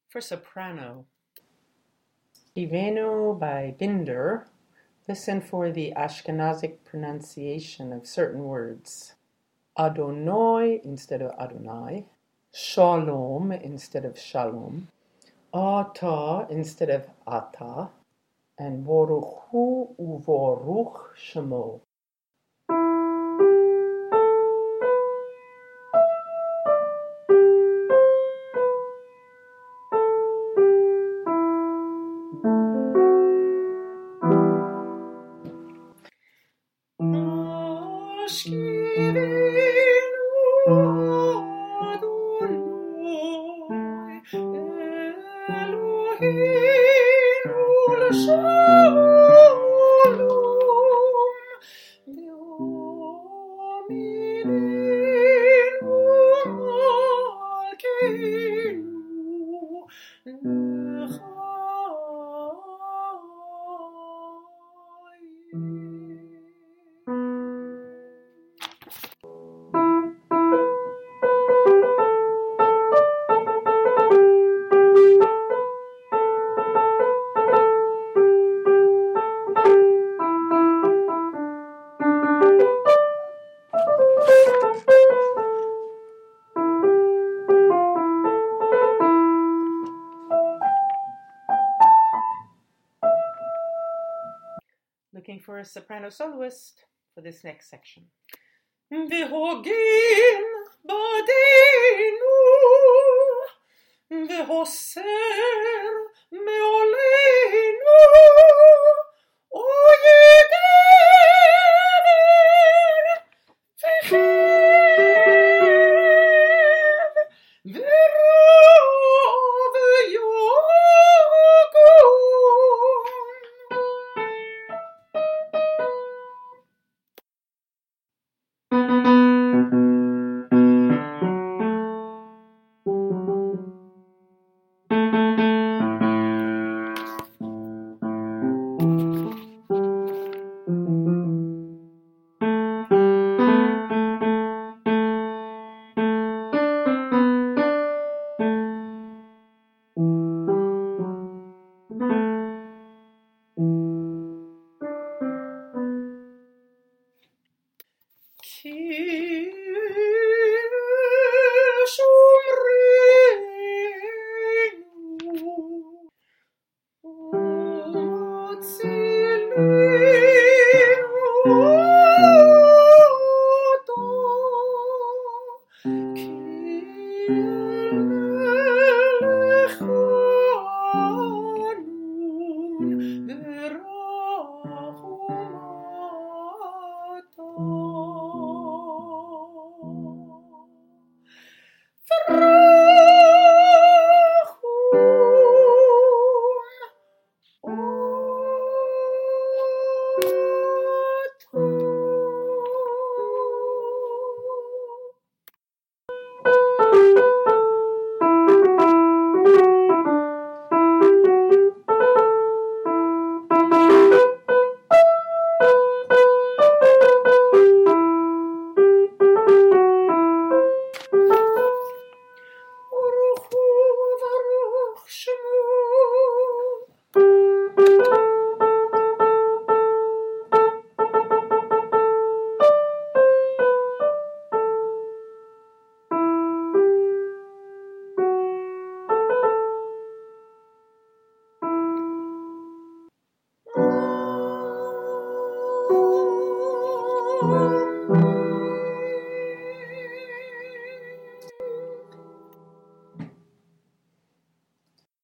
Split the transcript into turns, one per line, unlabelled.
For soprano. Ivenu by Binder. Listen for the Ashkenazic pronunciation of certain words. Adonai instead of Adonai. Shalom instead of Shalom. Ata instead of Ata. And Baruch Hu uVaruch Shemo. Looking for a soprano soloist for this next section. V'hogin badenu v'hoser me'olenu